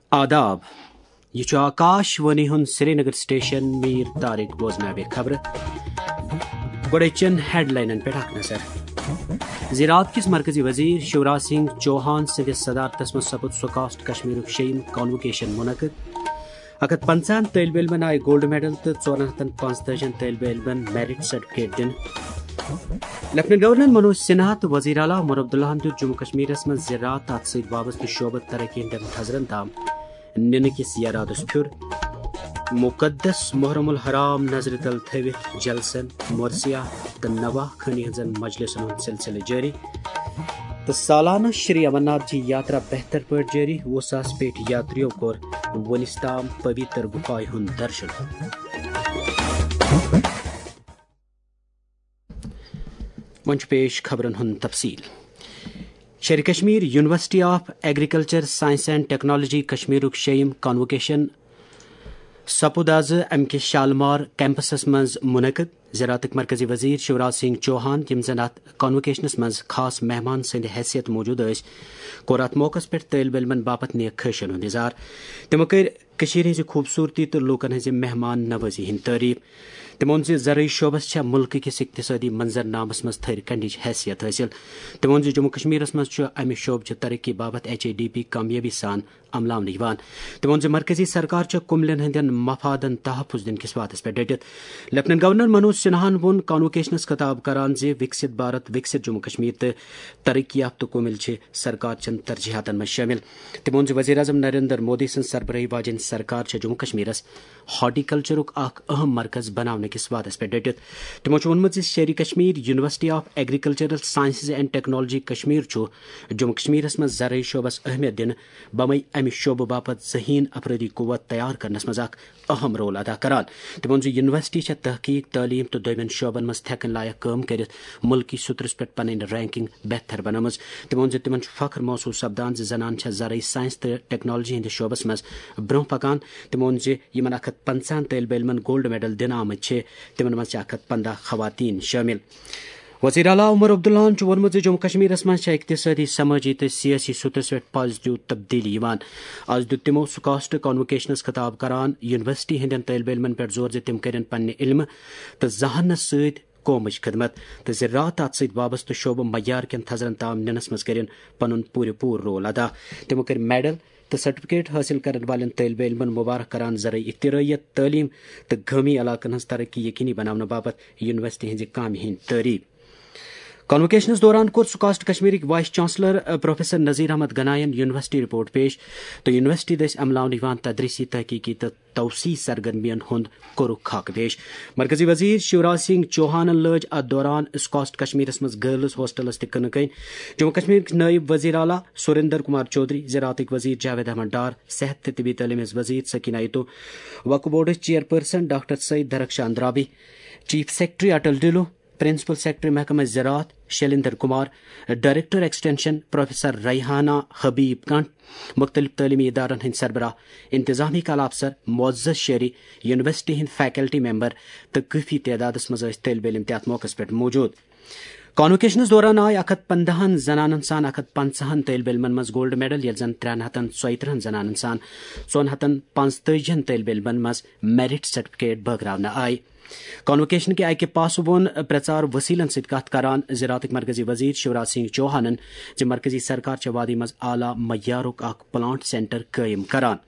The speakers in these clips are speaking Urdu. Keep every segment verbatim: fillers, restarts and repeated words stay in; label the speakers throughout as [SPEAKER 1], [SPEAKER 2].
[SPEAKER 1] آداب یہ آکاش وانی ہند سری نگر سٹیشن میر طارق بوزنابے خبر گوڑچن ہیڈ لائنن پہ اخ نظر زراعت کس مرکزی وزیر شیوراج سنگھ چوہان سندس صدارتس من سپد سکاسٹ کشمیر شیم کانوکیشن منعقد اکھ ہتھ پنچہن طالب علمن آئی گولڈ میڈل تو ژورن ہتن پانژتٲجی طالب علمن میرٹ سرٹیفکیٹ دن لیفٹنٹ گورنر منوج سنہا تو وزیر اعلیٰ عمر عبداللہ جموں کشمیر من زراعت ات ست وابستہ شعبہ ترقی ہندین حضرن تام نن کس یرادس پھر مقدس محرم الحرام نظر تل تھوت جلسن مرثیہ تو نواح خانی ہزن مجلسن ہند سلسلہ جاری تو سالانہ شری امرناتھ جی یاترا بہتر پہ جاری وہ ساس پیٹ یاتریوں کور ونس تام پوتر گفائے ہند درشن منچ پیش خبرن ہند تفصیل Sher Kashmir university of agriculture science and technology Kashmir شیم کانوکیشن سپود آز ام کس شالمار کیمپسس مز منعقد زراعت مرکزی وزیر شیوراج سنگھ چوہان یم زن ات کانوکیشنس مز خاص مہمان سند حیثیت موجود یس کور ات موقع پہ طالب علمن باپت نیک خواہشن ہند اظہار تمو کر ہز خوبصورتی تو لوکن ہز مہمان نوازی ہند تعریف تمو وون زرعی شعبس چھا ملک کس اقتصادی منظر نامس مز تھر کنڈچ حیثیت حاصل تمو وون جموں کشمیر مز امہ شعبہ ترقی بابت ایچ اے ڈی پی کامیابی سان عملاون یوان تمو وون مرکزی سرکار چھ کملن ہندین مفادن تحفظ دن کس باتس پہ ڈٹت لیفٹنٹ گورنر منوج سنہا وون کانوکیشنس خطاب کران زِ وکست بھارت وکست جموں کشمیر تو ترقی یافتہ کمل چھ سرکار چن ترجیحاتن مز شامل تمو وون وزیر اعظم نریندر مودی سن سربراہی واجن سرکار چھ جموں کشمیرس ہارٹیکلچرک اخ اہم مرکز بنانے کس باتس پہ ڈٹت تمو وونمت Sher Kashmir university of agricultural sciences and technology Kashmir Jammu کشمیرس مز زرعی شعبس اہمیت دن بمے امہ شعبہ باپت ذہین افرادی قوت تیار کرنس مز اخ اہم رول ادا کران تمو وون یونیورسٹی چھ تحقیق تعلیم تو دویمن شعبن مز تھکن لائق کام کرت ملکی سترس پہ پن رینکنگ بہتر بنم تمو وون تمن فخر محسوس سپدان زنان چھ زرعی سائنس تو ٹیکنالوجی ہند شعبس مز برو پکان تمو وون یمن اکھ ہتھ پنچہن طالب علمن گولڈ میڈل دن آمت تمن مز اکھ ہتھ پندہ خواتین شامل وزیر اعلیٰ عمر عبداللہ وونمت جموں کشمیر مز اقتصادی سماجی تو سیاسی سترس پہ پازیٹو تبدیلی یوان آز دت تمو سکاسٹ کانوکیشنس خطاب کران یونیورسٹی ہندین طالب علمن پہ زور ز تم کرن پنہ علم تو ذہانت ست قومچ خدمت تو زراعت ات ست وابستہ شعبہ معیار کن تھزرن تام ننس مز کرن پن پور پور رول ادا تمو کر میڈل تو سرٹیفکیٹ حاصل کرن والن طالب علمن مبارک کران زرعی اختراعیت تعلیم تو گامی علاقن ہز ترقی یقینی بنانے باپت یونیورسٹی ہز کامہ ہند تعریف کانوکیشنس دوران کور سکاسٹ کشمیرک vice chancellor professor Nazir Ahmad گنائن یونیورسٹی رپورٹ پیش تو یونیورسٹی دس عملاون یوان تدریسی تحقیقی تو توسیع سرگرمین ہند کورک خاک پیش مرکزی وزیر شیوراج سنگھ چوہان لج ات دوران سکاسٹ کشمیر مز گرلز ہاسٹلس تہ کنکین جموں کشمیر نائب وزیر اعلیٰ سریندر کمار چودھری زراعت وزیر جاوید احمد ڈار صحت تو طبی تعلیم وزیر سکینہ ایتو وقف board chairperson doctor Syed Darakhshan Andrabi chief secretary Atal Dulloo principal secretary محکمہ زراعت Shailendra Kumar director extension professor Rehana Habib کنٹ مختلف تعلیمی ادارن ہند سربراہ انتظامی کالا افسر معزز شہری یونیورسٹی ہند فیکلٹی ممبر تو کافی تعداد مز طالب علم تہ موقع پہ موجود کانوکیشنس دوران آئی اکھ ہتھ پندہن زنانن سان اکھ ہتھ پنچہن طالب علمن مز گولڈ میڈل یل زن ترین ہتن ژۄیہِ ترہن زنانن سان ژون ہتن پانژتٲجین طالب علمن مز میرٹ سرٹیفکیٹ بٲگراونہٕ آئی کانوکیشن کے اکہ پاس وون پرچار وسیلن ست کت کران زراعت مرکزی وزیر شیوراج سنگھ چوہانن زِ مرکزی سرکار چھ وادی مز اعلی معیارک اخ پلانٹ سینٹر قائم کران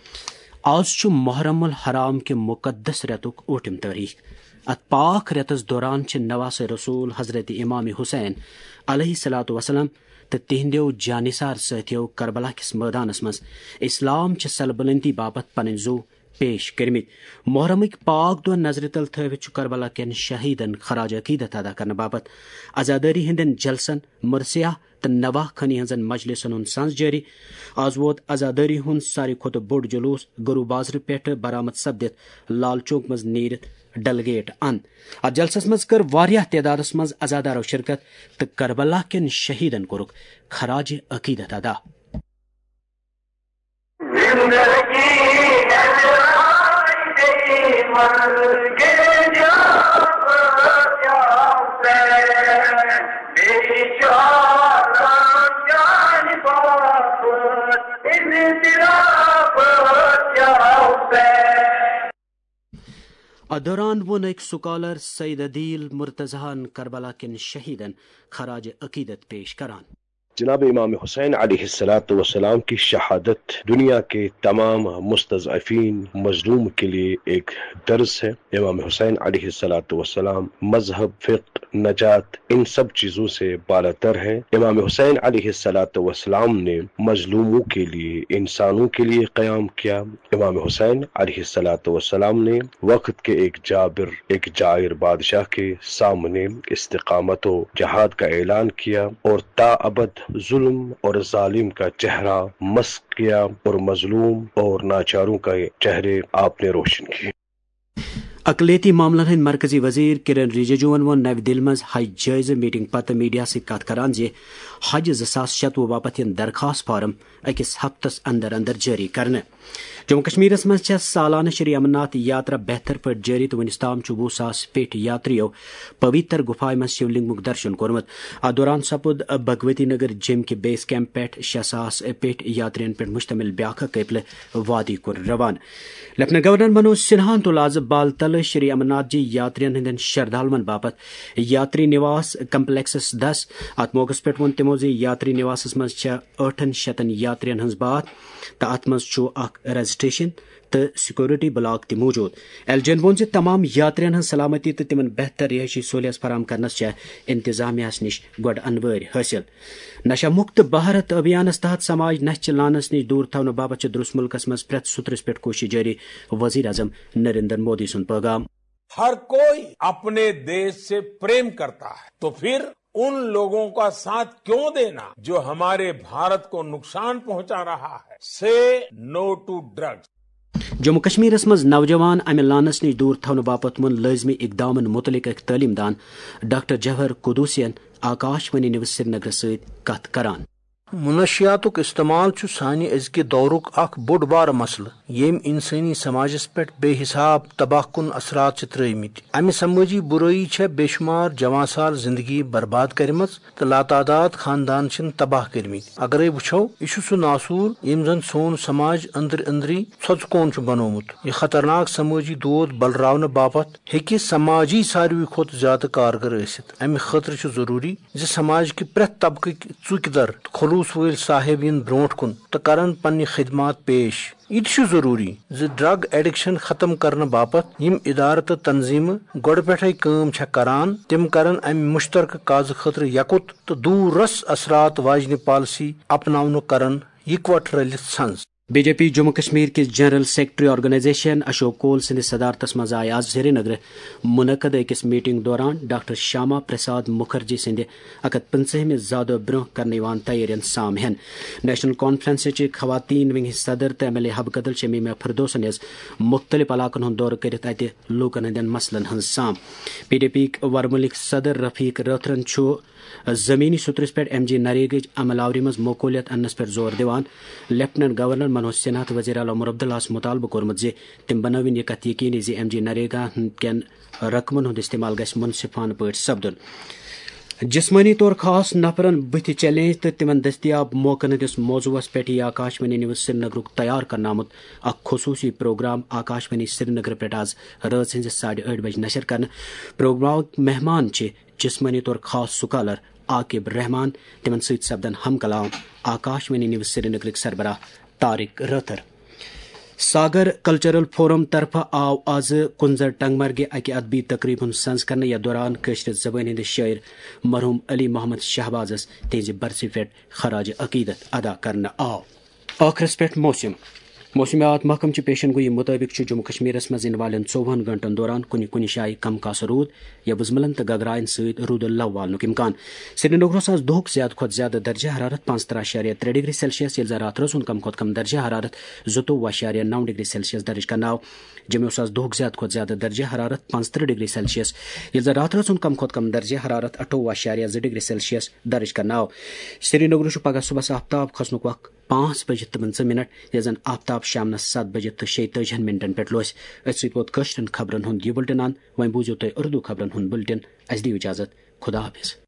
[SPEAKER 1] آز چھ محرم الحرام کہ مقدس ریتک اوٹم تاریخ ات پاک ریتس دوران چھ نواس رسول حضرت امام حسین علیہ صلاۃ وسلام تو تہندیو جانثار ساتھیو کربلا کس میدانس مز اسلام چھ سلبلندی باپت پن زو پیش کرمت محرمک پاک دہ نظر تل تھوت کربلا کین شہیدن خراج عقیدت ادا کرنے باپت عزاداری ہندین جلسن مرثیہ تو نواح خانی ہزن مجلسن ہند سانس جاری آز ووت عزاداری ہند ساری کھت بوڑ جلوس گرو بازر پہ برآمد سپدت لال چوک مز نیرت ڈل گیٹ ان ات جلسس مز کر واریاہ تعدادس مز عزادارو شرکت تو کربلا کین شہیدن کورک خراج عقیدت ادا ادوران وون ایک سکالر سید عدیل مرتضیٰ کربلا کن شہیدن خراج عقیدت پیش کران.
[SPEAKER 2] جناب امام حسین علیہ الصلوۃ والسلام کی شہادت دنیا کے تمام مستضعفین مظلوم کے لیے ایک درس ہے. امام حسین علیہ الصلوۃ والسلام مذہب، فقہ، نجات ان سب چیزوں سے بالاتر ہیں. امام حسین علیہ الصلوۃ والسلام نے مظلوموں کے لیے، انسانوں کے لیے قیام کیا. امام حسین علیہ الصلوۃ والسلام نے وقت کے ایک جابر، ایک جائر بادشاہ کے سامنے استقامت و جہاد کا اعلان کیا اور تا ابد ظلم اور ظالم کا چہرہ مسخ کیا اور مظلوم اور ناچاروں کا چہرے آپ نے روشن کیے.
[SPEAKER 1] اقلیتی معاملن ہند مرکزی وزیر کرن رجیجوون وون نو دل مز حج جائزہ میٹنگ پتہ میڈیا ست کت کران زِ حج زٕ ساس شتوُہ باپت ین درخواست فارم اکس ہفتس اندر اندر جاری کرنے. جموں کشمیر مز سالانہ شری امرناتھ یاترا بہتر پہ جاری تو ونس تام وُہ ساس پیٹ یاتریو پوتر گفائے مز شیولنگک درشن کورمت. ات دوران سپد بھگوتی نگر جم کہ بیس کیمپ پہ شے ساس پیٹ یاترین پہ مشتمل بیاکھ قبلہ وادی کور روان. لیفٹنٹ گورنر منوج سنہاہن تل آز بال تل شری امرناتھ جی یاترین ہندین شردالون باپت یاتری نواس کمپلیکسس دس. ات موقع پہ وون تمو زِ یاتری نواسس مز ٲٹھن شیتن یاترین ہز بات تو ات مز اخ رجسٹریشن تو سیکورٹی بلاک تہ موجود. ایل جین وون زِ تمام یاترین ہز سلامتی تو تمن بہتر رہائشی سہولیت فراہم کرنس چھ انتظامیہ نش گۄڈٕ انوٲرۍ حٲصِل. نشہ مکت بھارت ابھیانس تحت سماج نشہ لانس نش دور تھونہٕ باپت درست ملکس مز پریت سترس پہ کوشش جاری. وزیر اعظم نریندر مودی سن پیغام.
[SPEAKER 3] ہر کوئی اپنے دیش سے پریم کرتا ہے تو پھر ان لوگوں کا ساتھ کیوں دینا جو ہمارے بھارت کو نقصان پہنچا رہا ہے. سے no to drugs.
[SPEAKER 1] Jammu Kashmir مز نوجوان امہ لانس نش دور تھونہٕ باپت وون لٲزمی اقدامن متعلق اک تعلیم دان ڈاکٹر جوہر قدوسین آکاش وانی نیوز سری نگر ست کت کران.
[SPEAKER 4] منشیاتک استعمال سانہ ازکہ دورک اخ بوڑ بار مسئلہ یم انسانی سماجس پہ بے حساب تباہ کن اثرات ترمت. امہ سمٲجی برٲیی چھےٚ بے شمار جوان سال زندگی برباد کرمژ تو لاتعداد خاندان چھ تباہ کرمت. اگرے وچھو یہ سہ ناصور یم زن سون سماج اندر اندری ژھۄژکون بنومت. یہ خطرناک سمٲجی دود بلراونہ باپت ہیکہ سماجی ساروی کھۄتہٕ زیادٕ کارگر ٲسِتھ. امہ خاطرٕ چھُ ضروری زِ سماج کہ پرٛٮ۪تھ طبقٕکۍ ژُکۍ در خلوص ول صاحب ین برونٹ کن تو کرن پنہ خدمات پیش. یہ ضروری زِ ڈرگ ایڈکشن ختم کرنے باپت یم ادارہ تو تنظیمہ گۄڈٕ پٮ۪ٹھے کٲم چھےٚ کران تم کرن امہ مشترکہ کازٕ خٲطرٕ یکُت تو دور رس اثرات واجنہ پالسی اپناونُک کرن یکوٹ رلتھ سنز.
[SPEAKER 1] B J P Jammu Kashmir کس general secretary organisation Ashok Koul سندس صدارتس مز آئی آز سری نگر منعقد اکس میٹنگ دوران ڈاکٹر شیاما پرساد مکھرجی سند اکھ ہتھ پنژہمہ زادہ برہ کرنے تیارین سام ہین. نیشنل کانفرنس خواتین ونگ صدر تو ایم ایل اے حب قدل شمیمہ فردوسن یز مختلف علاقن ہند دورہ کرت اتہ لوکن ہندین مسلن ہند سام. پی ڈی پی ورملک صدر رفیق راتھرن زمینی سترس پہ ایم جی نریگچ عمل آوری مز موقولیت انس پہ زور دیوان. لیفٹنٹ گورنر منوج سنہا تو وزیر اعلیٰ عمر عبداللہ مطالبہ کورمت زِ تم بنوین یہ کت یقینی زِ ایم جی نریگا کین رقمن ہند استعمال گژھِ منصفانہ پٲٹھۍ سپدن. جسمانی طور خاص نفرن بتھ چیلنج تو تمن دستیاب موقعن ہندس موضوعس پہ یہ آکاشوانی نیوز سری نگرک تیار کرنا آمت اخ خصوصی پروگرام آکاشوانی سری نگر پہ آز رات ہز ساڑھے ٲٹھ بجے نشر کرنا. پروگرام مہمان جسمانی طور خاص سکالر عاقب رحمان تمن ست سپدن ہم کلام آکاشوانی نیوز سری نگرک سربراہ طارق راتھر. ساگر کلچرل فورم طرف آو آز کنزر ٹنگ مرگہ اکہ ادبی تقریب ہند سنز کرنے یتھ دوران کشر زبان ہند شاعر مرحوم علی محمد شہبازس تہذ برسی پہ خراج عقیدت ادا کرنے آو. آخرس پہ موسم موسمیات محکمہ پیشن گوئی مطابق جموں کشمیر مز ان والن ژوہن گنٹن دوران کن کن جائیں کم کاسہ رود یا وزملن تو گگرائن ست رود لو والنک امکان. سری نگرس آز دہک زیادہ کھت زیادہ درجہ حرارت پانچ ترہ اشاریہ ترے ڈگری سیلسیس یل رات روزن کم کھت کم درجہ حرارت زٕتووُہ اشاریہ نو ڈگری سیلسیس درج کرنا آو. جموں آز دہک زیادہ کھت زیادہ درجہ حرارت پانچ ترہ ڈگری سیلسیس یل رات روزن کم کھت کم درجہ حرارت اٹھووُہ اشاریہ زٕ ڈگری سیلسیس درج کرنا آو. سری نگر پگہ صبح آفتاب کھسنک وقت پانچ بجے تو پنچہ منٹ یس زن آفتاب شامنس سات بجے تو شیتٲجہن منٹن پہ لوس. ات ست ووت کٲشرین خبرن ہند یہ بلٹن ان وۄنۍ بوٗزِو تُہۍ اردو خبرن ہند بلٹن. اس دیو اجازت. خدا حافظ.